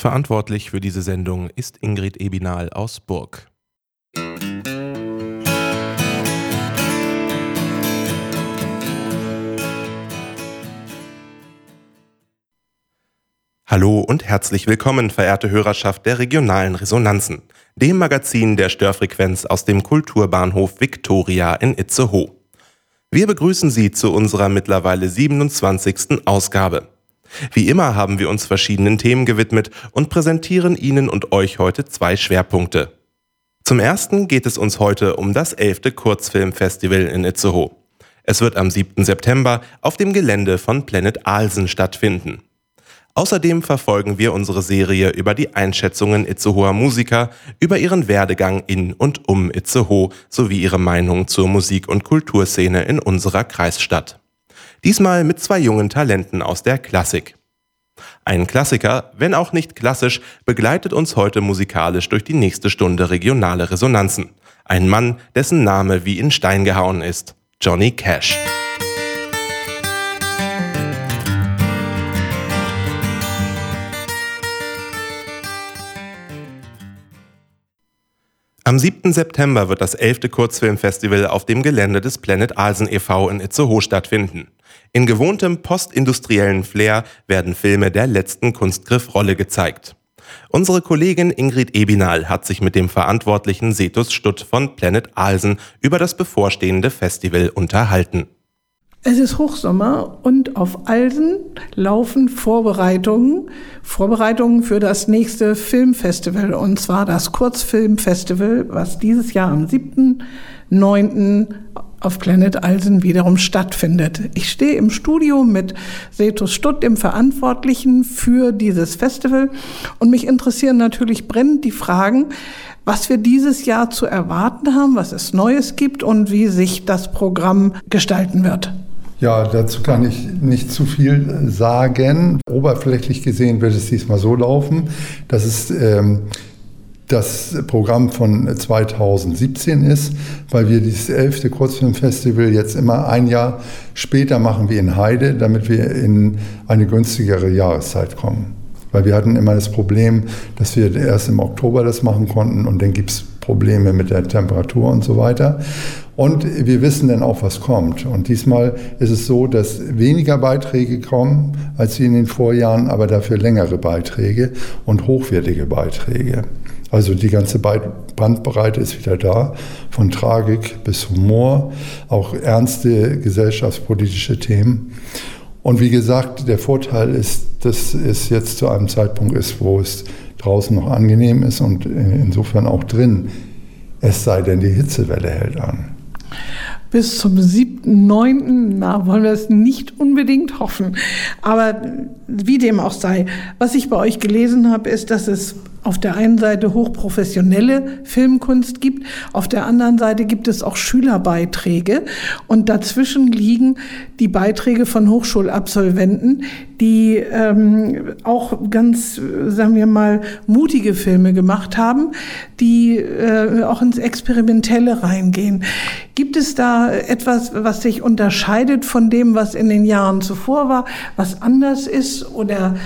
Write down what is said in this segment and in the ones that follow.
Verantwortlich für diese Sendung ist Ingrid Ebinal aus Burg. Hallo und herzlich willkommen, verehrte Hörerschaft der regionalen Resonanzen, dem Magazin der Störfrequenz aus dem Kulturbahnhof Viktoria in Itzehoe. Wir begrüßen Sie zu unserer mittlerweile 27. Ausgabe. Wie immer haben wir uns verschiedenen Themen gewidmet und präsentieren Ihnen und euch heute zwei Schwerpunkte. Zum ersten geht es uns heute um das 11. Kurzfilmfestival in Itzehoe. Es wird am 7. September auf dem Gelände von Planet Alsen stattfinden. Außerdem verfolgen wir unsere Serie über die Einschätzungen Itzehoer Musiker, über ihren Werdegang in und um Itzehoe sowie ihre Meinung zur Musik- und Kulturszene in unserer Kreisstadt. Diesmal mit zwei jungen Talenten aus der Klassik. Ein Klassiker, wenn auch nicht klassisch, begleitet uns heute musikalisch durch die nächste Stunde regionale Resonanzen. Ein Mann, dessen Name wie in Stein gehauen ist: Johnny Cash. Am 7. September wird das 11. Kurzfilmfestival auf dem Gelände des Planet Alsen e.V. in Itzehoe stattfinden. In gewohntem postindustriellen Flair werden Filme der letzten Kunstgriff-Rolle gezeigt. Unsere Kollegin Ingrid Ebinal hat sich mit dem Verantwortlichen Setus Stutt von Planet Alsen über das bevorstehende Festival unterhalten. Es ist Hochsommer und auf Alsen laufen Vorbereitungen für das nächste Filmfestival, und zwar das Kurzfilmfestival, was dieses Jahr am 7.9. auf Planet Alsen wiederum stattfindet. Ich stehe im Studio mit Setus Stutt, dem Verantwortlichen für dieses Festival, und mich interessieren natürlich brennend die Fragen, was wir dieses Jahr zu erwarten haben, was es Neues gibt und wie sich das Programm gestalten wird. Ja, dazu kann ich nicht zu viel sagen. Oberflächlich gesehen wird es diesmal so laufen, dass es das Programm von 2017 ist, weil wir dieses 11. Kurzfilmfestival jetzt immer ein Jahr später machen wie in Heide, damit wir in eine günstigere Jahreszeit kommen. Weil wir hatten immer das Problem, dass wir erst im Oktober das machen konnten und dann gibt es Probleme mit der Temperatur und so weiter. Und wir wissen dann auch, was kommt. Und diesmal ist es so, dass weniger Beiträge kommen als wie in den Vorjahren, aber dafür längere Beiträge und hochwertige Beiträge. Also die ganze Bandbreite ist wieder da, von Tragik bis Humor, auch ernste gesellschaftspolitische Themen. Und wie gesagt, der Vorteil ist, dass es jetzt zu einem Zeitpunkt ist, wo es draußen noch angenehm ist und insofern auch drin. Es sei denn, die Hitzewelle hält an. Bis zum 7.9. Wollen wir es nicht unbedingt hoffen. Aber wie dem auch sei, was ich bei euch gelesen habe, ist, dass es auf der einen Seite hochprofessionelle Filmkunst gibt, auf der anderen Seite gibt es auch Schülerbeiträge und dazwischen liegen die Beiträge von Hochschulabsolventen, die auch ganz, sagen wir mal, mutige Filme gemacht haben, die auch ins Experimentelle reingehen. Gibt es da etwas, was sich unterscheidet von dem, was in den Jahren zuvor war, was anders ist, oder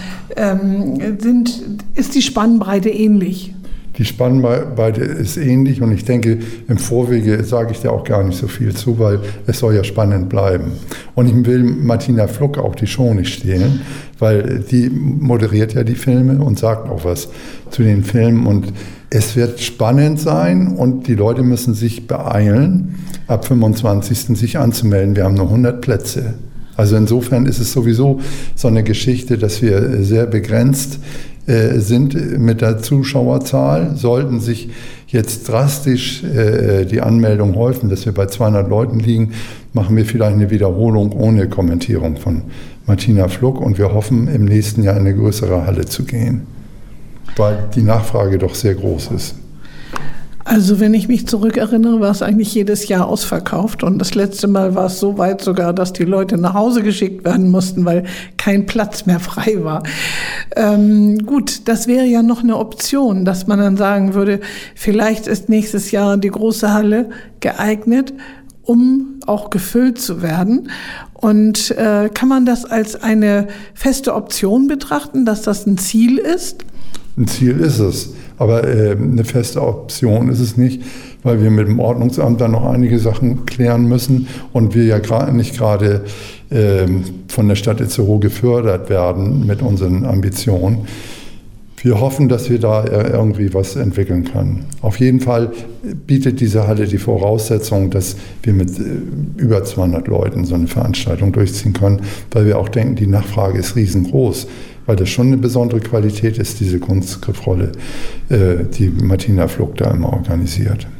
ist die Spannbreite ähnlich? Die Spannbreite ist ähnlich und ich denke, im Vorwege sage ich da auch gar nicht so viel zu, weil es soll ja spannend bleiben. Und ich will Martina Fluck auch die Show nicht stehlen, weil die moderiert ja die Filme und sagt auch was zu den Filmen. Und es wird spannend sein und die Leute müssen sich beeilen, ab 25. sich anzumelden. Wir haben nur 100 Plätze. Also insofern ist es sowieso so eine Geschichte, dass wir sehr begrenzt sind mit der Zuschauerzahl. Sollten sich jetzt drastisch die Anmeldungen häufen, dass wir bei 200 Leuten liegen, machen wir vielleicht eine Wiederholung ohne Kommentierung von Martina Fluck und wir hoffen, im nächsten Jahr in eine größere Halle zu gehen, weil die Nachfrage doch sehr groß ist. Also wenn ich mich zurückerinnere, war es eigentlich jedes Jahr ausverkauft und das letzte Mal war es so weit sogar, dass die Leute nach Hause geschickt werden mussten, weil kein Platz mehr frei war. Gut, das wäre ja noch eine Option, dass man dann sagen würde, vielleicht ist nächstes Jahr die große Halle geeignet, um auch gefüllt zu werden. Und kann man das als eine feste Option betrachten, dass das ein Ziel ist? Ein Ziel ist es, aber eine feste Option ist es nicht, weil wir mit dem Ordnungsamt dann noch einige Sachen klären müssen und wir ja nicht gerade von der Stadt Itzehoe gefördert werden mit unseren Ambitionen. Wir hoffen, dass wir da irgendwie was entwickeln können. Auf jeden Fall bietet diese Halle die Voraussetzung, dass wir mit über 200 Leuten so eine Veranstaltung durchziehen können, weil wir auch denken, die Nachfrage ist riesengroß, weil das schon eine besondere Qualität ist, diese Kunstgriffrolle, die Martina Fluck da immer organisiert.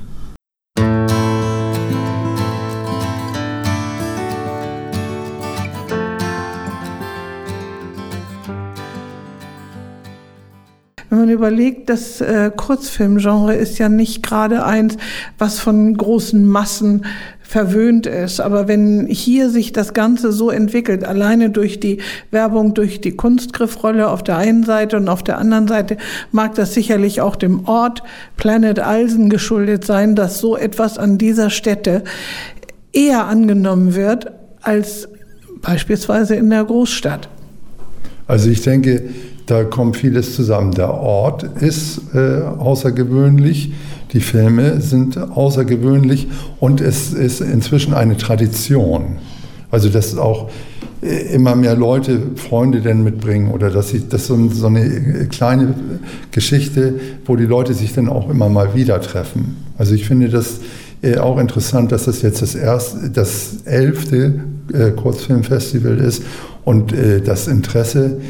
Wenn man überlegt, das Kurzfilmgenre ist ja nicht gerade eins, was von großen Massen verwöhnt ist. Aber wenn hier sich das Ganze so entwickelt, alleine durch die Werbung, durch die Kunstgriffrolle auf der einen Seite und auf der anderen Seite, mag das sicherlich auch dem Ort Planet Alsen geschuldet sein, dass so etwas an dieser Stätte eher angenommen wird als beispielsweise in der Großstadt. Also ich denke, da kommt vieles zusammen. Der Ort ist außergewöhnlich, die Filme sind außergewöhnlich und es ist inzwischen eine Tradition. Also dass auch immer mehr Leute Freunde denn mitbringen oder das ist so eine kleine Geschichte, wo die Leute sich dann auch immer mal wieder treffen. Also ich finde das auch interessant, dass das jetzt das 11. Kurzfilmfestival ist und das Interesse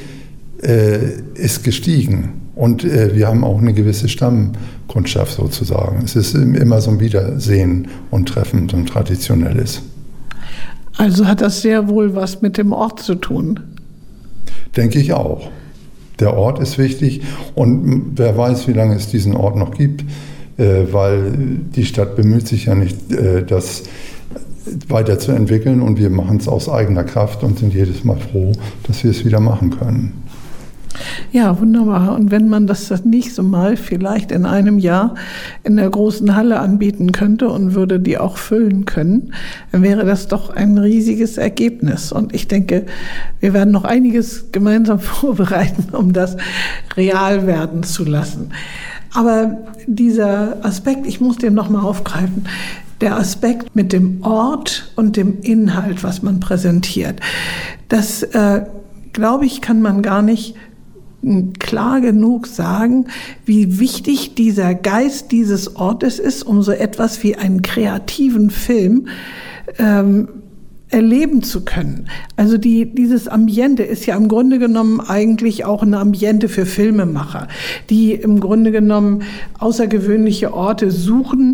ist gestiegen und wir haben auch eine gewisse Stammkundschaft sozusagen. Es ist immer so ein Wiedersehen und Treffen, so ein traditionelles. Also hat das sehr wohl was mit dem Ort zu tun? Denke ich auch. Der Ort ist wichtig und wer weiß, wie lange es diesen Ort noch gibt, weil die Stadt bemüht sich ja nicht, das weiterzuentwickeln und wir machen es aus eigener Kraft und sind jedes Mal froh, dass wir es wieder machen können. Ja, wunderbar. Und wenn man das nächste Mal vielleicht in einem Jahr in der großen Halle anbieten könnte und würde die auch füllen können, dann wäre das doch ein riesiges Ergebnis. Und ich denke, wir werden noch einiges gemeinsam vorbereiten, um das real werden zu lassen. Aber dieser Aspekt, ich muss den nochmal aufgreifen, der Aspekt mit dem Ort und dem Inhalt, was man präsentiert, das, glaube ich, kann man gar nicht klar genug sagen, wie wichtig dieser Geist dieses Ortes ist, um so etwas wie einen kreativen Film erleben zu können. Also dieses Ambiente ist ja im Grunde genommen eigentlich auch ein Ambiente für Filmemacher, die im Grunde genommen außergewöhnliche Orte suchen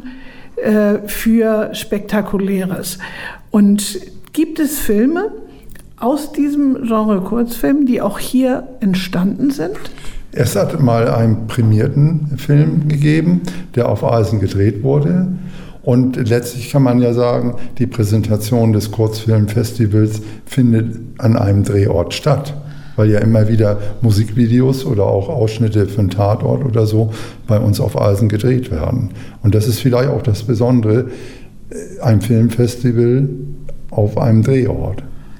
für Spektakuläres. Und gibt es Filme aus diesem Genre Kurzfilm, die auch hier entstanden sind? Es hat mal einen prämierten Film gegeben, der auf Alsen gedreht wurde. Und letztlich kann man ja sagen, die Präsentation des Kurzfilmfestivals findet an einem Drehort statt, weil ja immer wieder Musikvideos oder auch Ausschnitte für einen Tatort oder so bei uns auf Alsen gedreht werden. Und das ist vielleicht auch das Besondere, ein Filmfestival auf einem Drehort.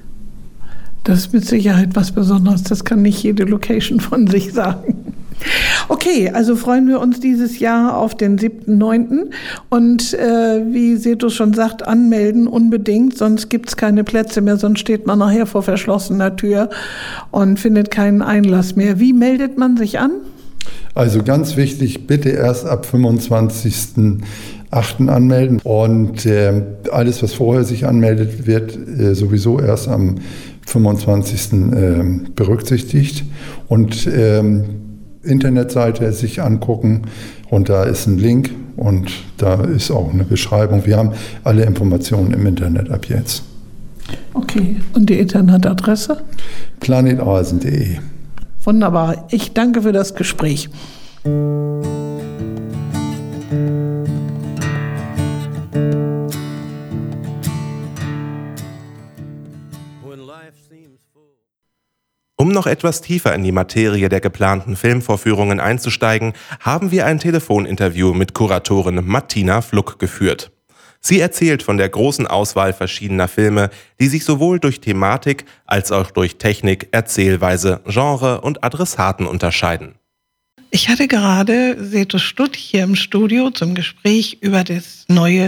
Das ist mit Sicherheit was Besonderes. Das kann nicht jede Location von sich sagen. Okay, also freuen wir uns dieses Jahr auf den 7.9. Und wie Seto schon sagt, anmelden unbedingt, sonst gibt es keine Plätze mehr, sonst steht man nachher vor verschlossener Tür und findet keinen Einlass mehr. Wie meldet man sich an? Also ganz wichtig, bitte erst ab 25.8. anmelden und alles, was vorher sich anmeldet, wird sowieso erst am 25. Berücksichtigt und Internetseite sich angucken und da ist ein Link und da ist auch eine Beschreibung. Wir haben alle Informationen im Internet ab jetzt. Okay, und die Internetadresse? planetalsen.de. Wunderbar, ich danke für das Gespräch. Um noch etwas tiefer in die Materie der geplanten Filmvorführungen einzusteigen, haben wir ein Telefoninterview mit Kuratorin Martina Fluck geführt. Sie erzählt von der großen Auswahl verschiedener Filme, die sich sowohl durch Thematik als auch durch Technik, Erzählweise, Genre und Adressaten unterscheiden. Ich hatte gerade Sete Stutt hier im Studio zum Gespräch über das neue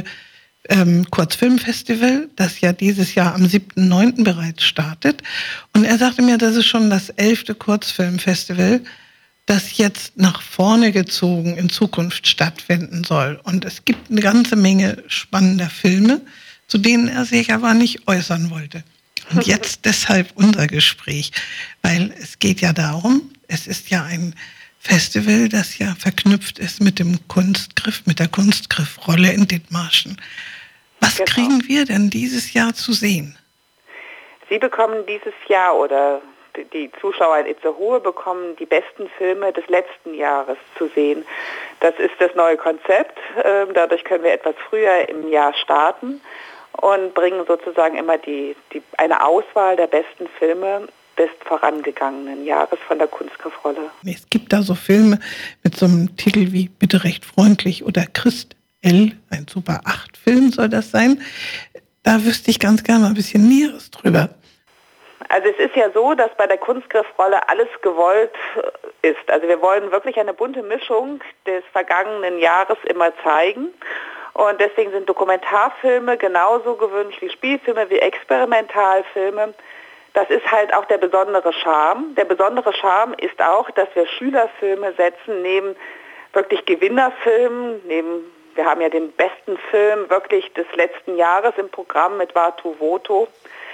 Kurzfilmfestival, das ja dieses Jahr am 7.9. bereits startet. Und er sagte mir, das ist schon das 11. Kurzfilmfestival, das jetzt nach vorne gezogen in Zukunft stattfinden soll. Und es gibt eine ganze Menge spannender Filme, zu denen er sich aber nicht äußern wollte. Und jetzt deshalb unser Gespräch, weil es geht ja darum, es ist ja ein Festival, das ja verknüpft ist mit dem Kunstgriff, mit der Kunstgriffrolle in Dithmarschen. Was kriegen wir denn dieses Jahr zu sehen? Sie bekommen dieses Jahr, oder die Zuschauer in Itzehoe bekommen die besten Filme des letzten Jahres zu sehen. Das ist das neue Konzept. Dadurch können wir etwas früher im Jahr starten und bringen sozusagen immer eine Auswahl der besten Filme des vorangegangenen Jahres von der Kunstgriffrolle. Es gibt da so Filme mit so einem Titel wie Bitte recht freundlich oder Christ L, ein Super 8-Film soll das sein. Da wüsste ich ganz gerne mal ein bisschen Näheres drüber. Also es ist ja so, dass bei der Kunstgriffrolle alles gewollt ist. Also wir wollen wirklich eine bunte Mischung des vergangenen Jahres immer zeigen. Und deswegen sind Dokumentarfilme genauso gewünscht wie Spielfilme, wie Experimentalfilme. Das ist halt auch der besondere Charme. Der besondere Charme ist auch, dass wir Schülerfilme setzen, neben wirklich Gewinnerfilmen, wir haben ja den besten Film wirklich des letzten Jahres im Programm mit Watu Woto,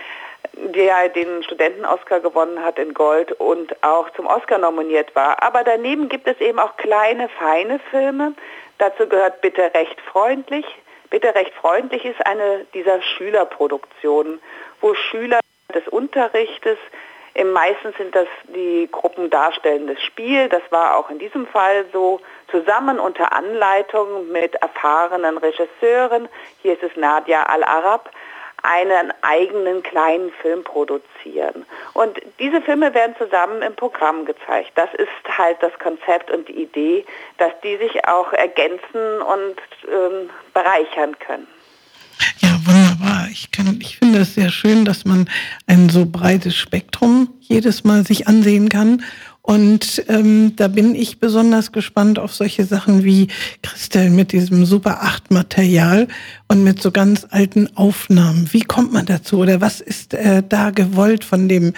der den Studenten-Oscar gewonnen hat in Gold und auch zum Oscar nominiert war. Aber daneben gibt es eben auch kleine, feine Filme. Dazu gehört Bitte recht freundlich. Bitte recht freundlich ist eine dieser Schülerproduktionen, wo Schüler des Unterrichtes, meistens sind das die Gruppen darstellendes Spiel, das war auch in diesem Fall so, zusammen unter Anleitung mit erfahrenen Regisseuren, hier ist es Nadia Al-Arab, einen eigenen kleinen Film produzieren. Und diese Filme werden zusammen im Programm gezeigt. Das ist halt das Konzept und die Idee, dass die sich auch ergänzen und bereichern können. Ja, wunderbar. Ich finde es sehr schön, dass man ein so breites Spektrum jedes Mal sich ansehen kann. Und da bin ich besonders gespannt auf solche Sachen wie Christel mit diesem Super 8 Material und mit so ganz alten Aufnahmen. Wie kommt man dazu? Oder was ist da gewollt von dem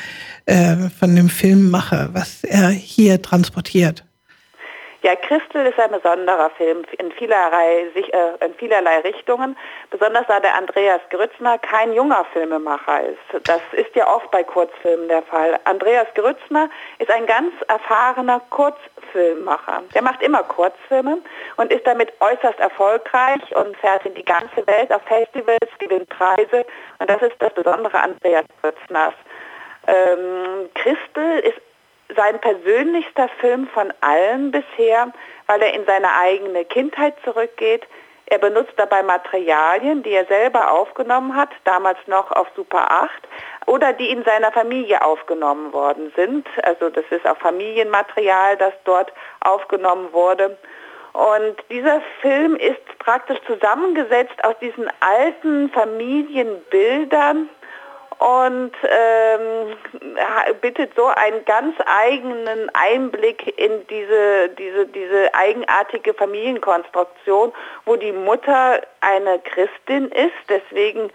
Filmemacher, was er hier transportiert? Ja, Christel ist ein besonderer Film in vielerlei Richtungen, besonders da der Andreas Grützner kein junger Filmemacher ist. Das ist ja oft bei Kurzfilmen der Fall. Andreas Grützner ist ein ganz erfahrener Kurzfilmemacher. Der macht immer Kurzfilme und ist damit äußerst erfolgreich und fährt in die ganze Welt auf Festivals, gewinnt Preise. Und das ist das Besondere an Andreas Grützners. Christel ist sein persönlichster Film von allen bisher, weil er in seine eigene Kindheit zurückgeht. Er benutzt dabei Materialien, die er selber aufgenommen hat, damals noch auf Super 8, oder die in seiner Familie aufgenommen worden sind. Also das ist auch Familienmaterial, das dort aufgenommen wurde. Und dieser Film ist praktisch zusammengesetzt aus diesen alten Familienbildern und bittet so einen ganz eigenen Einblick in diese eigenartige Familienkonstruktion, wo die Mutter eine Christin ist, deswegen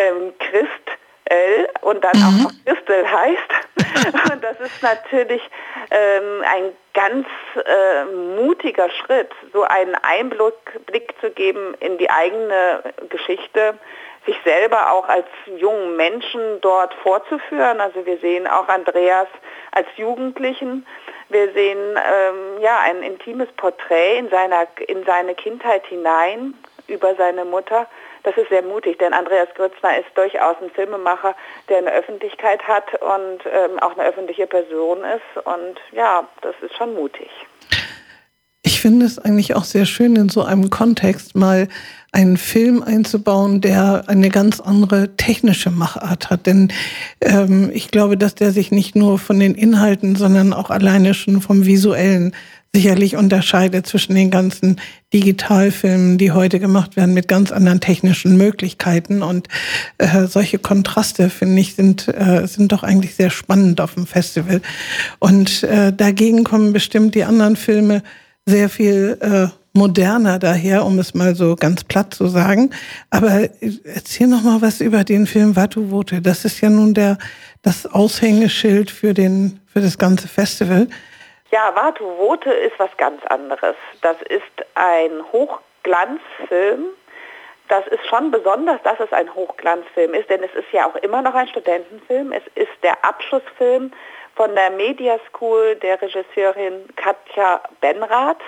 Christel und dann auch noch Christel heißt. Und das ist natürlich ein ganz mutiger Schritt, so einen Einblick zu geben in die eigene Geschichte, sich selber auch als jungen Menschen dort vorzuführen. Also wir sehen auch Andreas als Jugendlichen. Wir sehen ein intimes Porträt in seine Kindheit hinein über seine Mutter. Das ist sehr mutig, denn Andreas Grützner ist durchaus ein Filmemacher, der eine Öffentlichkeit hat und auch eine öffentliche Person ist. Und ja, das ist schon mutig. Ich finde es eigentlich auch sehr schön, in so einem Kontext mal einen Film einzubauen, der eine ganz andere technische Machart hat. Denn ich glaube, dass der sich nicht nur von den Inhalten, sondern auch alleine schon vom Visuellen sicherlich unterscheidet zwischen den ganzen Digitalfilmen, die heute gemacht werden mit ganz anderen technischen Möglichkeiten. Und solche Kontraste, finde ich, sind doch eigentlich sehr spannend auf dem Festival. Und dagegen kommen bestimmt die anderen Filme sehr viel moderner daher, um es mal so ganz platt zu sagen. Aber erzähl noch mal was über den Film Watu Wote. Das ist ja nun das Aushängeschild für das ganze Festival. Ja, Watu Wote ist was ganz anderes. Das ist ein Hochglanzfilm. Das ist schon besonders, dass es ein Hochglanzfilm ist, denn es ist ja auch immer noch ein Studentenfilm. Es ist der Abschlussfilm von der Media School der Regisseurin Katja Benrath.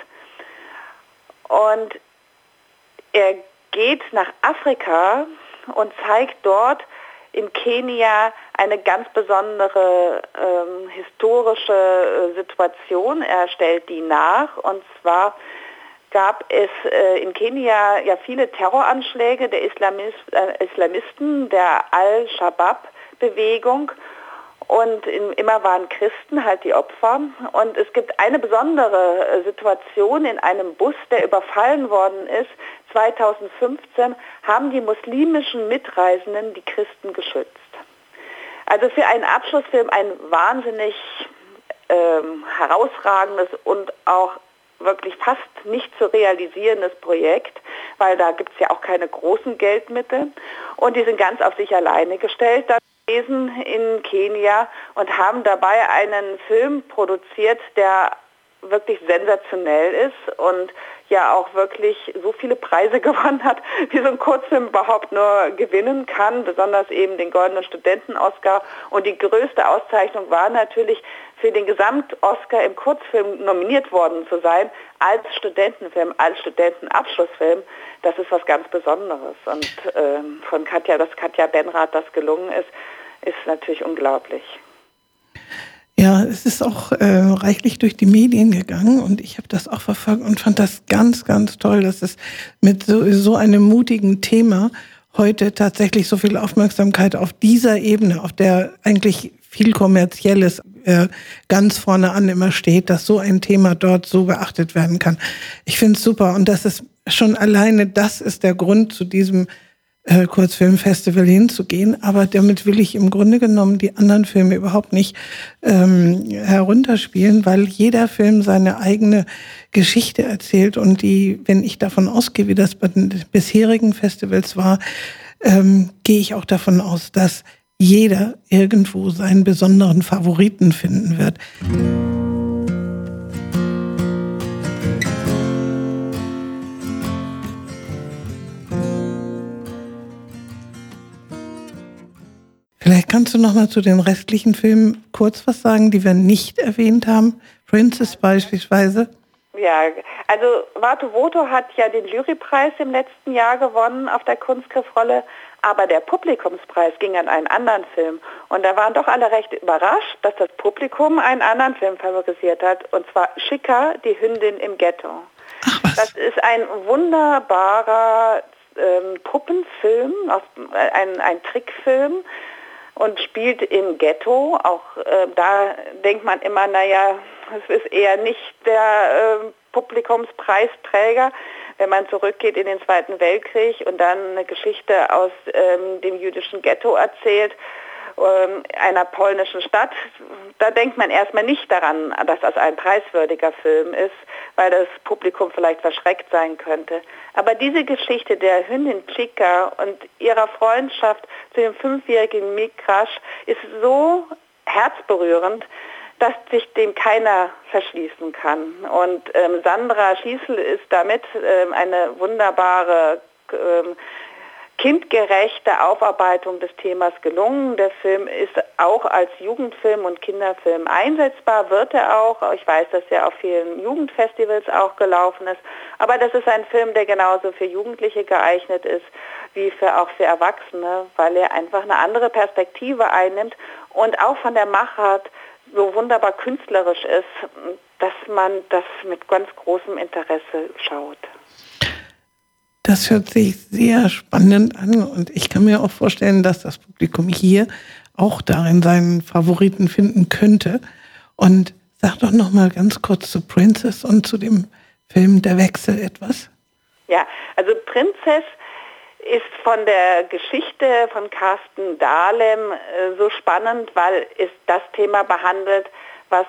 Und er geht nach Afrika und zeigt dort in Kenia eine ganz besondere historische Situation. Er stellt die nach, und zwar gab es in Kenia ja viele Terroranschläge der Islamisten, der Al-Shabaab-Bewegung, und immer waren Christen halt die Opfer. Und es gibt eine besondere Situation in einem Bus, der überfallen worden ist. 2015 haben die muslimischen Mitreisenden die Christen geschützt. Also für einen Abschlussfilm ein wahnsinnig herausragendes und auch wirklich fast nicht zu realisierendes Projekt, weil da gibt es ja auch keine großen Geldmittel. Und die sind ganz auf sich alleine gestellt in Kenia und haben dabei einen Film produziert, der wirklich sensationell ist und ja auch wirklich so viele Preise gewonnen hat, wie so ein Kurzfilm überhaupt nur gewinnen kann, besonders eben den Goldenen Studenten-Oscar. Und die größte Auszeichnung war natürlich, für den Gesamt-Oscar im Kurzfilm nominiert worden zu sein, als Studentenfilm, als Studentenabschlussfilm. Das ist was ganz Besonderes. Und von Katja Benrath das gelungen ist natürlich unglaublich. Ja, es ist auch reichlich durch die Medien gegangen, und ich habe das auch verfolgt und fand das ganz, ganz toll, dass es mit so einem mutigen Thema heute tatsächlich so viel Aufmerksamkeit auf dieser Ebene, auf der eigentlich viel Kommerzielles ganz vorne an immer steht, dass so ein Thema dort so beachtet werden kann. Ich finde es super, und das ist schon alleine, das ist der Grund, zu diesem Kurzfilmfestival hinzugehen, aber damit will ich im Grunde genommen die anderen Filme überhaupt nicht herunterspielen, weil jeder Film seine eigene Geschichte erzählt, und wenn ich davon ausgehe, wie das bei den bisherigen Festivals war, gehe ich auch davon aus, dass jeder irgendwo seinen besonderen Favoriten finden wird. Vielleicht kannst du noch mal zu den restlichen Filmen kurz was sagen, die wir nicht erwähnt haben. Princess beispielsweise. Ja, also Watu Wote hat ja den Jurypreis im letzten Jahr gewonnen auf der Kunstgriffrolle, aber der Publikumspreis ging an einen anderen Film. Und da waren doch alle recht überrascht, dass das Publikum einen anderen Film favorisiert hat, und zwar Chica, die Hündin im Ghetto. Ach, was? Das ist ein wunderbarer Puppenfilm, ein Trickfilm, und spielt im Ghetto. Auch da denkt man immer, naja, es ist eher nicht der Publikumspreisträger, wenn man zurückgeht in den Zweiten Weltkrieg und dann eine Geschichte aus dem jüdischen Ghetto erzählt, einer polnischen Stadt. Da denkt man erstmal nicht daran, dass das ein preiswürdiger Film ist, weil das Publikum vielleicht verschreckt sein könnte. Aber diese Geschichte der Hündin Chica und ihrer Freundschaft zu dem 5-jährigen Mikrash ist so herzberührend, dass sich dem keiner verschließen kann. Und Sandra Schießl ist damit eine wunderbare kindgerechte Aufarbeitung des Themas gelungen. Der Film ist auch als Jugendfilm und Kinderfilm einsetzbar, wird er auch. Ich weiß, dass er auf vielen Jugendfestivals auch gelaufen ist. Aber das ist ein Film, der genauso für Jugendliche geeignet ist, wie auch für Erwachsene, weil er einfach eine andere Perspektive einnimmt und auch von der Machart so wunderbar künstlerisch ist, dass man das mit ganz großem Interesse schaut. Das hört sich sehr spannend an, und ich kann mir auch vorstellen, dass das Publikum hier auch darin seinen Favoriten finden könnte. Und Sag doch noch mal ganz kurz zu Princess und zu dem Film Der Wechsel etwas. Ja, also Princess ist von der Geschichte von Carsten Dahlem so spannend, weil es das Thema behandelt, was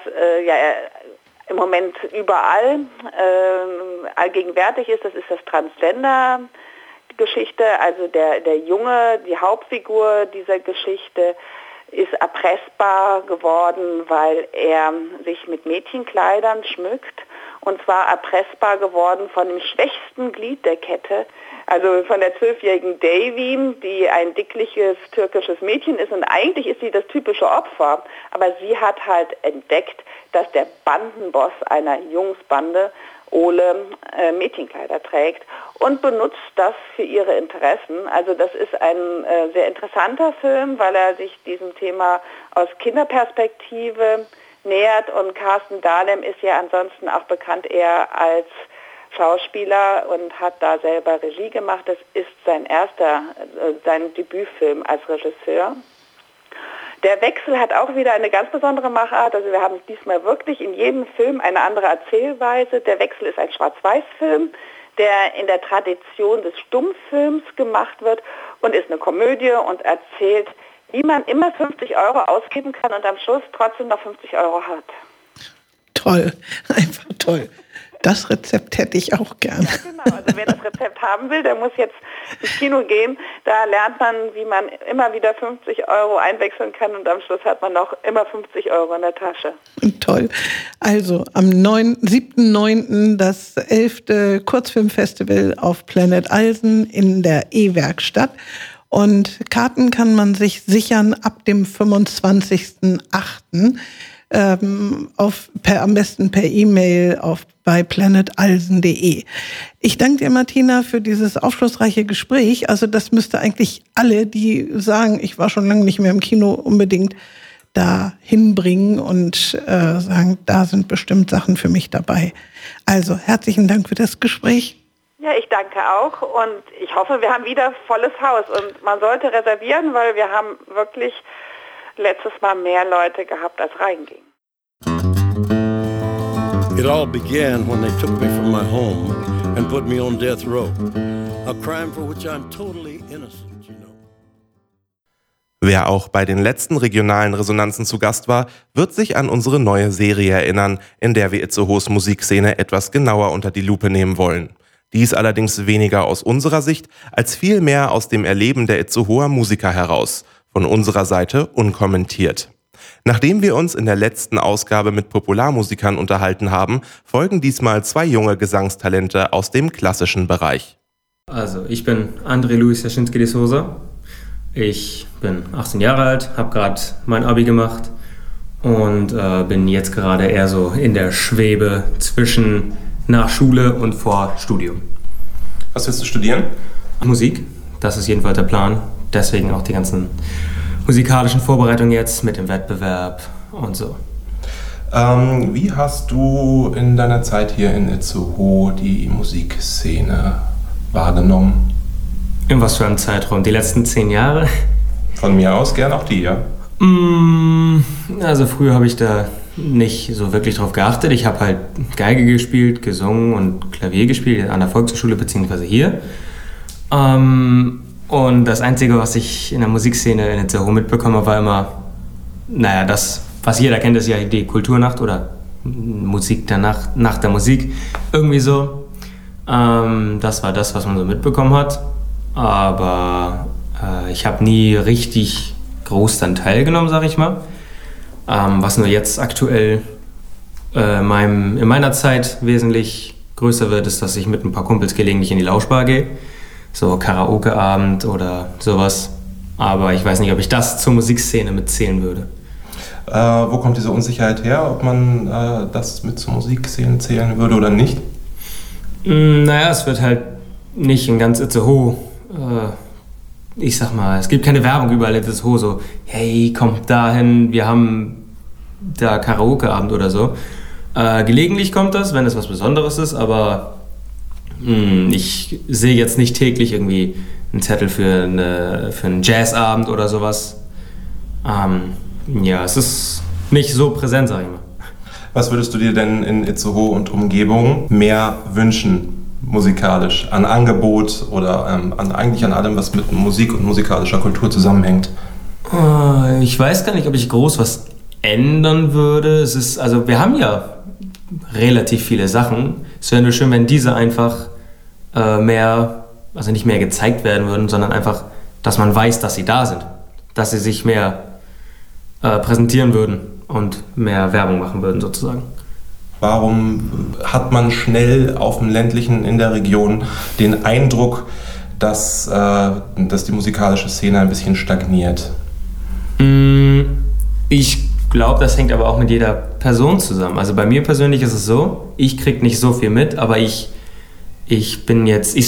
im Moment überall allgegenwärtig ist. Das ist das Transgender-Geschichte. Also der Junge, die Hauptfigur dieser Geschichte, ist erpressbar geworden, weil er sich mit Mädchenkleidern schmückt. Und zwar erpressbar geworden von dem schwächsten Glied der Kette, also von der 12-jährigen Davy, die ein dickliches türkisches Mädchen ist. Und eigentlich ist sie das typische Opfer. Aber sie hat halt entdeckt, dass der Bandenboss einer Jungsbande, Ole, Mädchenkleider trägt und benutzt das für ihre Interessen. Also das ist ein sehr interessanter Film, weil er sich diesem Thema aus Kinderperspektive nähert. Und Carsten Dahlem ist ja ansonsten auch bekannt eher als Schauspieler und hat da selber Regie gemacht. Das ist sein Debütfilm als Regisseur. Der Wechsel hat auch wieder eine ganz besondere Machart. Also wir haben diesmal wirklich in jedem Film eine andere Erzählweise. Der Wechsel ist ein Schwarz-Weiß-Film, der in der Tradition des Stummfilms gemacht wird und ist eine Komödie und erzählt, wie man immer 50 Euro ausgeben kann und am Schluss trotzdem noch 50 Euro hat. Toll, einfach toll. Das Rezept hätte ich auch gern. Ja, genau. Also wer das Rezept haben will, der muss jetzt ins Kino gehen. Da lernt man, wie man immer wieder 50 Euro einwechseln kann und am Schluss hat man noch immer 50 Euro in der Tasche. Toll. Also am 7.9. das 11. Kurzfilmfestival auf Planet Alsen in der E-Werkstatt. Und Karten kann man sich sichern ab dem 25.08. Am besten per E-Mail bei planetalsen.de. Ich danke dir, Martina, für dieses aufschlussreiche Gespräch. Also das müsste eigentlich alle, die sagen, ich war schon lange nicht mehr im Kino, unbedingt da hinbringen und sagen, da sind bestimmt Sachen für mich dabei. Also herzlichen Dank für das Gespräch. Ja, ich danke auch und ich hoffe, wir haben wieder volles Haus und man sollte reservieren, weil wir haben wirklich letztes Mal mehr Leute gehabt, als reingingen. It all began when they took me from my home and put me on death row. A crime for which I'm totally innocent, you know. Wer auch bei den letzten regionalen Resonanzen zu Gast war, wird sich an unsere neue Serie erinnern, in der wir Itzehoes Musikszene etwas genauer unter die Lupe nehmen wollen. Dies allerdings weniger aus unserer Sicht, als vielmehr aus dem Erleben der Itzehoer Musiker heraus. Von unserer Seite unkommentiert. Nachdem wir uns in der letzten Ausgabe mit Popularmusikern unterhalten haben, folgen diesmal 2 junge Gesangstalente aus dem klassischen Bereich. Also, ich bin André Luis Jaschinski de Souza. Ich bin 18 Jahre alt, habe gerade mein Abi gemacht und bin jetzt gerade eher so in der Schwebe zwischen nach Schule und vor Studium. Was willst du studieren? Musik, das ist jedenfalls der Plan. Deswegen auch die ganzen musikalischen Vorbereitungen jetzt mit dem Wettbewerb und so. Wie hast du in deiner Zeit hier in Itzehoe die Musikszene wahrgenommen? In was für einem Zeitraum? Die letzten 10 Jahre? Von mir aus gern auch die, ja. Also früher habe ich da nicht so wirklich drauf geachtet. Ich habe halt Geige gespielt, gesungen und Klavier gespielt an der Volkshochschule bzw. hier. Und das Einzige, was ich in der Musikszene in Itzehoe mitbekommen habe, war immer, das, was jeder kennt, ist ja die Kulturnacht oder Musik der Nacht, Nacht der Musik, irgendwie so. Das war das, was man so mitbekommen hat. Aber ich habe nie richtig groß dann teilgenommen, sag ich mal. Was nur jetzt aktuell in meiner Zeit wesentlich größer wird, ist, dass ich mit ein paar Kumpels gelegentlich in die Lauschbar gehe. So Karaoke-Abend oder sowas. Aber ich weiß nicht, ob ich das zur Musikszene mitzählen würde. Wo kommt diese Unsicherheit her, ob man das mit zur Musikszene zählen würde oder nicht? Es wird halt nicht in ganz Itzehoe. Ich sag mal, es gibt keine Werbung überall in Itzehoe, so, hey, kommt dahin, wir haben da Karaoke-Abend oder so. Gelegentlich kommt das, wenn es was Besonderes ist, aber ich sehe jetzt nicht täglich irgendwie einen Zettel für einen Jazzabend oder sowas. Es ist nicht so präsent, sag ich mal. Was würdest du dir denn in Itzehoe und Umgebung mehr wünschen, musikalisch, an Angebot oder eigentlich an allem, was mit Musik und musikalischer Kultur zusammenhängt? Ich weiß gar nicht, ob ich groß was ändern würde. Also wir haben ja relativ viele Sachen. Es wäre nur schön, wenn diese einfach nicht mehr gezeigt werden würden, sondern einfach, dass man weiß, dass sie da sind. Dass sie sich mehr präsentieren würden und mehr Werbung machen würden sozusagen. Warum hat man schnell auf dem ländlichen in der Region den Eindruck, dass die musikalische Szene ein bisschen stagniert? Ich glaube, das hängt aber auch mit jeder Person zusammen. Also bei mir persönlich ist es so, ich kriege nicht so viel mit, aber ich bin nicht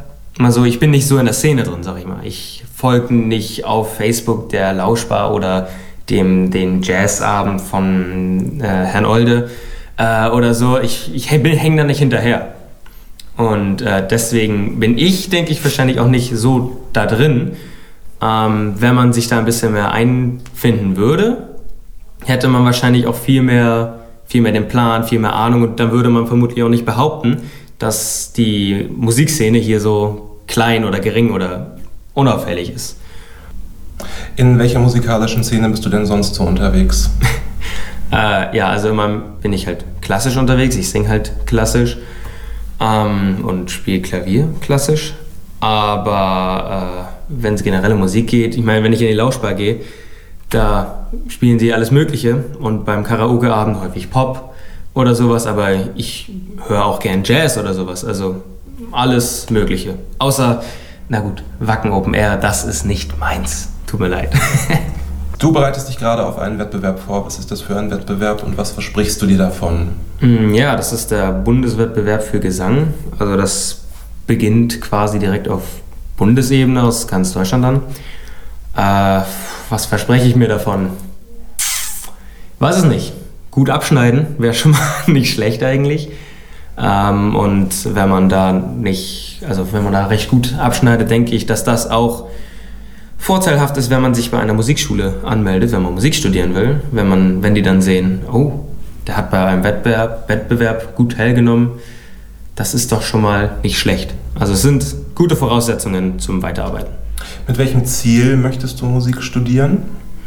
so in der Szene drin, sag ich mal. Ich folge nicht auf Facebook der Lauschbar oder den Jazzabend von Herrn Olde oder so. Ich hänge da nicht hinterher. Und deswegen bin ich, denke ich, wahrscheinlich auch nicht so da drin. Wenn man sich da ein bisschen mehr einfinden würde, hätte man wahrscheinlich auch viel mehr den Plan, viel mehr Ahnung, und dann würde man vermutlich auch nicht behaupten, dass die Musikszene hier so klein oder gering oder unauffällig ist. In welcher musikalischen Szene bist du denn sonst so unterwegs? Also immer bin ich halt klassisch unterwegs, ich singe halt klassisch und spiele Klavier klassisch, aber wenn es generell um Musik geht, ich meine, wenn ich in die Lauschbar gehe, da spielen sie alles Mögliche und beim Karaoke-Abend häufig Pop oder sowas, aber ich höre auch gern Jazz oder sowas, also alles Mögliche. Außer, na gut, Wacken Open Air, das ist nicht meins, tut mir leid. Du bereitest dich gerade auf einen Wettbewerb vor. Was ist das für ein Wettbewerb und was versprichst du dir davon? Ja, das ist der Bundeswettbewerb für Gesang. Also das beginnt quasi direkt auf Bundesebene aus ganz Deutschland dann. Was verspreche ich mir davon? Weiß es nicht. Gut abschneiden wäre schon mal nicht schlecht eigentlich. Und wenn man da recht gut abschneidet, denke ich, dass das auch vorteilhaft ist, wenn man sich bei einer Musikschule anmeldet, wenn man Musik studieren will, wenn die dann sehen, oh, der hat bei einem Wettbewerb gut teilgenommen, das ist doch schon mal nicht schlecht. Also es sind gute Voraussetzungen zum Weiterarbeiten. Mit welchem Ziel möchtest du Musik studieren?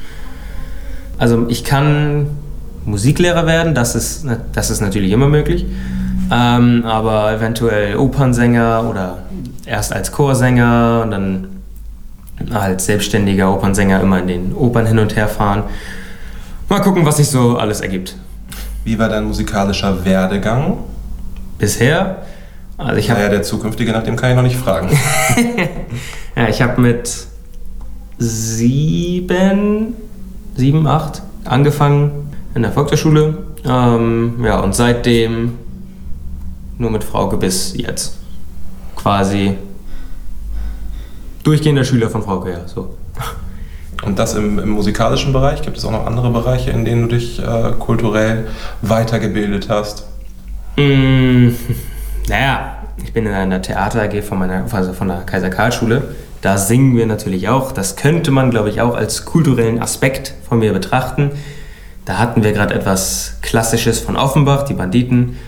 Also ich kann Musiklehrer werden, das ist natürlich immer möglich, aber eventuell Opernsänger oder erst als Chorsänger und dann als selbstständiger Opernsänger immer in den Opern hin und her fahren. Mal gucken, was sich so alles ergibt. Wie war dein musikalischer Werdegang? Bisher? Also der zukünftige, nach dem kann ich noch nicht fragen. Ja, ich habe mit 7, 8 angefangen in der Volkshochschule. Und seitdem nur mit Frauke bis jetzt. Quasi durchgehender Schüler von Frauke, ja, so. Und das im musikalischen Bereich? Gibt es auch noch andere Bereiche, in denen du dich kulturell weitergebildet hast? Naja, ich bin in einer Theater AG von der Kaiser-Karl-Schule. Da singen wir natürlich auch. Das könnte man, glaube ich, auch als kulturellen Aspekt von mir betrachten. Da hatten wir gerade etwas Klassisches von Offenbach, die Banditen.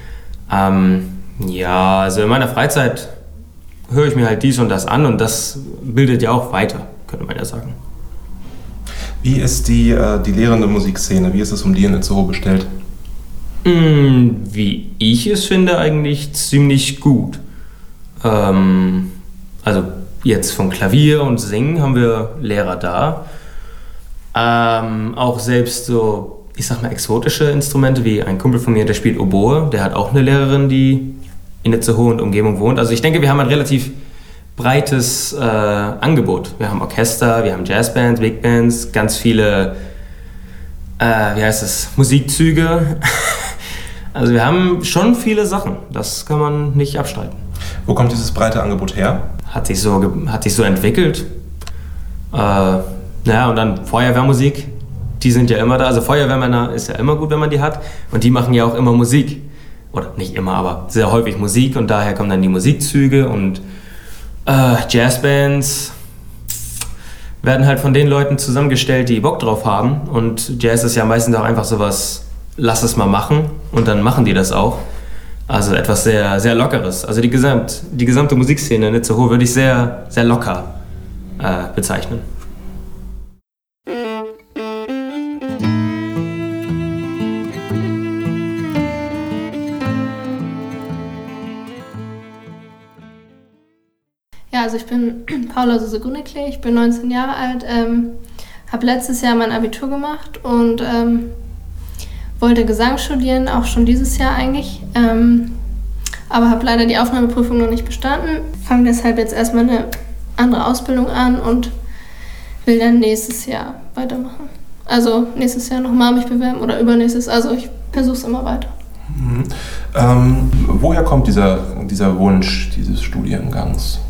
Also in meiner Freizeit höre ich mir halt dies und das an und das bildet ja auch weiter, könnte man ja sagen. Wie ist die lehrende Musikszene? Wie ist es um die in Itzehoe bestellt? Wie ich es finde, eigentlich ziemlich gut. Also jetzt von Klavier und Singen haben wir Lehrer da. Auch selbst so, ich sag mal, exotische Instrumente, wie ein Kumpel von mir, der spielt Oboe, der hat auch eine Lehrerin, die in Itzehoe und Umgebung wohnt. Also ich denke, wir haben ein relativ breites Angebot. Wir haben Orchester, wir haben Jazzbands, Big Bands, ganz viele, Musikzüge. Also wir haben schon viele Sachen, das kann man nicht abstreiten. Wo kommt dieses breite Angebot her? Hat sich so entwickelt. Und dann Feuerwehrmusik, die sind ja immer da. Also Feuerwehrmänner ist ja immer gut, wenn man die hat. Und die machen ja auch immer Musik. Oder nicht immer, aber sehr häufig Musik. Und daher kommen dann die Musikzüge und Jazzbands werden halt von den Leuten zusammengestellt, die Bock drauf haben. Und Jazz ist ja meistens auch einfach sowas lass es mal machen und dann machen die das auch. Also etwas sehr, sehr Lockeres. Also die gesamte Musikszene in Itzehoe würde ich sehr, sehr locker bezeichnen. Ja, also ich bin Paula Suse Grüneklee, ich bin 19 Jahre alt, habe letztes Jahr mein Abitur gemacht und wollte Gesang studieren, auch schon dieses Jahr eigentlich, aber habe leider die Aufnahmeprüfung noch nicht bestanden. Fange deshalb jetzt erstmal eine andere Ausbildung an und will dann nächstes Jahr weitermachen. Also nächstes Jahr nochmal mich bewerben oder übernächstes, also ich versuche es immer weiter. Woher kommt dieser Wunsch dieses Studiengangs?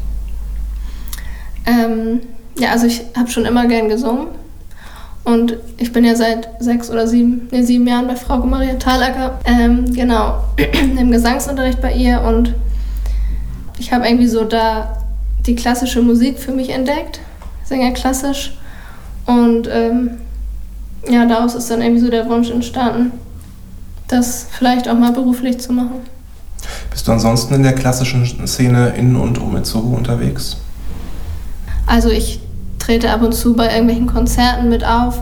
Ja, also ich habe schon immer gern gesungen und ich bin ja seit 7 Jahren bei Frau Maria Thalacker, genau, im Gesangsunterricht bei ihr und ich habe irgendwie so da die klassische Musik für mich entdeckt, singe klassisch und ja, daraus ist dann irgendwie so der Wunsch entstanden, das vielleicht auch mal beruflich zu machen. Bist du ansonsten in der klassischen Szene in und um Itzehoe unterwegs? Also ich trete ab und zu bei irgendwelchen Konzerten mit auf,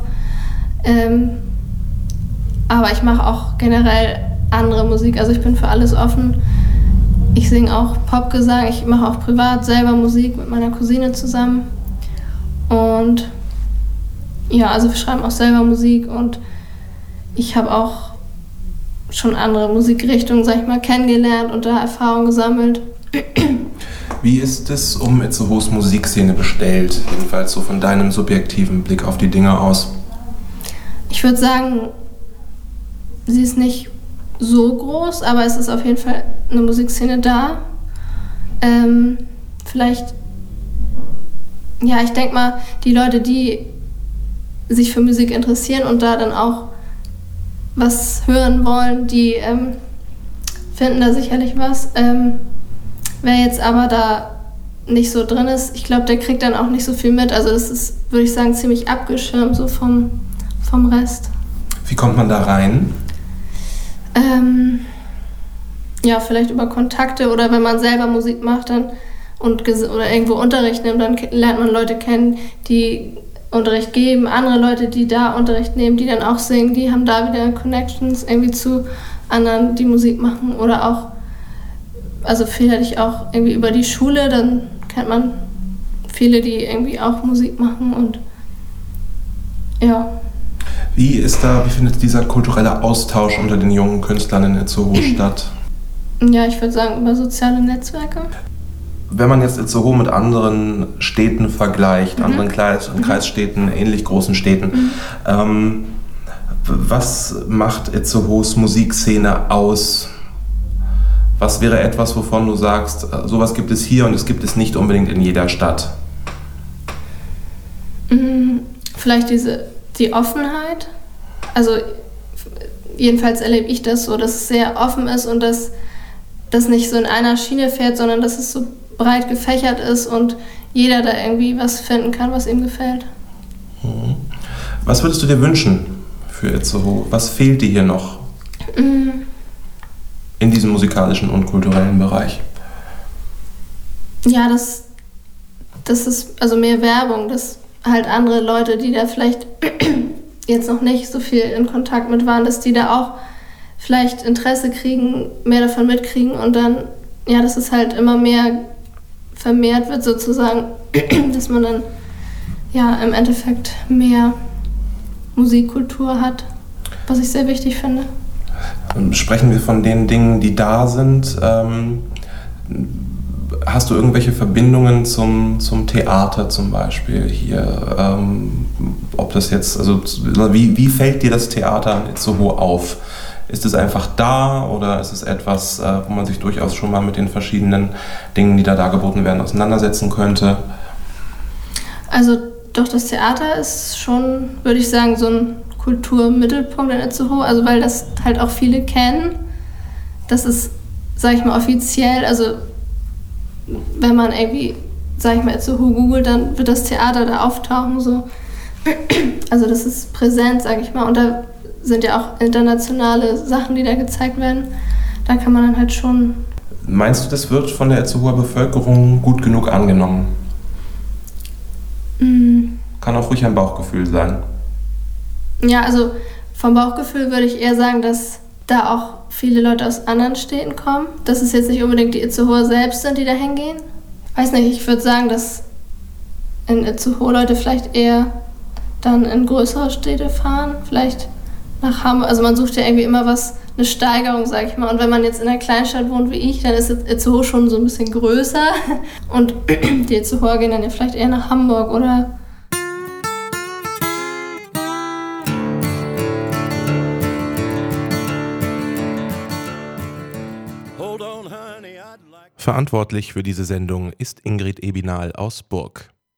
aber ich mache auch generell andere Musik, also ich bin für alles offen. Ich singe auch Popgesang, ich mache auch privat selber Musik mit meiner Cousine zusammen und ja, also wir schreiben auch selber Musik und ich habe auch schon andere Musikrichtungen, sag ich mal, kennengelernt und da Erfahrung gesammelt. Wie ist es um Itzehoes Musikszene bestellt, jedenfalls so von deinem subjektiven Blick auf die Dinge aus? Ich würde sagen, sie ist nicht so groß, aber es ist auf jeden Fall eine Musikszene da. Vielleicht, ja, ich denke mal, die Leute, die sich für Musik interessieren und da dann auch was hören wollen, die finden da sicherlich was. Wer jetzt aber da nicht so drin ist, ich glaube, der kriegt dann auch nicht so viel mit. Also das ist, würde ich sagen, ziemlich abgeschirmt so vom Rest. Wie kommt man da rein? Ja, vielleicht über Kontakte oder wenn man selber Musik macht dann oder irgendwo Unterricht nimmt, dann lernt man Leute kennen, die Unterricht geben, andere Leute, die da Unterricht nehmen, die dann auch singen, die haben da wieder Connections irgendwie zu anderen, die Musik machen oder auch, also vielleicht auch irgendwie über die Schule, dann kennt man viele, die irgendwie auch Musik machen und ja. Wie findet dieser kulturelle Austausch unter den jungen Künstlern in Itzehoe statt? Ja, ich würde sagen über soziale Netzwerke. Wenn man jetzt Itzehoe mit anderen Städten vergleicht, anderen Kreisstädten, ähnlich großen Städten, was macht Itzehoes Musikszene aus? Was wäre etwas, wovon du sagst, sowas gibt es hier und es gibt es nicht unbedingt in jeder Stadt? Vielleicht die Offenheit. Also jedenfalls erlebe ich das so, dass es sehr offen ist und dass das nicht so in einer Schiene fährt, sondern dass es so breit gefächert ist und jeder da irgendwie was finden kann, was ihm gefällt. Was würdest du dir wünschen für Itzehoe? Was fehlt dir hier noch in diesem musikalischen und kulturellen Bereich? Ja, das ist also mehr Werbung, dass halt andere Leute, die da vielleicht jetzt noch nicht so viel in Kontakt mit waren, dass die da auch vielleicht Interesse kriegen, mehr davon mitkriegen und dann, ja, dass es halt immer mehr vermehrt wird sozusagen, dass man dann ja im Endeffekt mehr Musikkultur hat, was ich sehr wichtig finde. Sprechen wir von den Dingen, die da sind. Hast du irgendwelche Verbindungen zum Theater zum Beispiel hier? Ob das jetzt, also wie fällt dir das Theater in Itzehoe auf? Ist es einfach da oder ist es etwas, wo man sich durchaus schon mal mit den verschiedenen Dingen, die da dargeboten werden, auseinandersetzen könnte? Also doch, das Theater ist schon, würde ich sagen, so ein Kulturmittelpunkt in Itzehoe, also weil das halt auch viele kennen. Das ist, sag ich mal, offiziell, also wenn man irgendwie, sag ich mal, Itzehoe googelt, dann wird das Theater da auftauchen, so. Also das ist präsent, sag ich mal, und da sind ja auch internationale Sachen, die da gezeigt werden. Da kann man dann halt schon... Meinst du, das wird von der Itzehoer Bevölkerung gut genug angenommen? Kann auch ruhig ein Bauchgefühl sein. Ja, also vom Bauchgefühl würde ich eher sagen, dass da auch viele Leute aus anderen Städten kommen. Dass es jetzt nicht unbedingt die Itzehoer selbst sind, die da hingehen. Weiß nicht, ich würde sagen, dass in Itzehoe Leute vielleicht eher dann in größere Städte fahren, vielleicht nach Hamburg. Also man sucht ja irgendwie immer eine Steigerung, sag ich mal. Und wenn man jetzt in einer Kleinstadt wohnt wie ich, dann ist Itzehoe schon so ein bisschen größer. Und die Itzehoer gehen dann ja vielleicht eher nach Hamburg oder... Verantwortlich für diese Sendung ist Ingrid Ebinal aus Burg.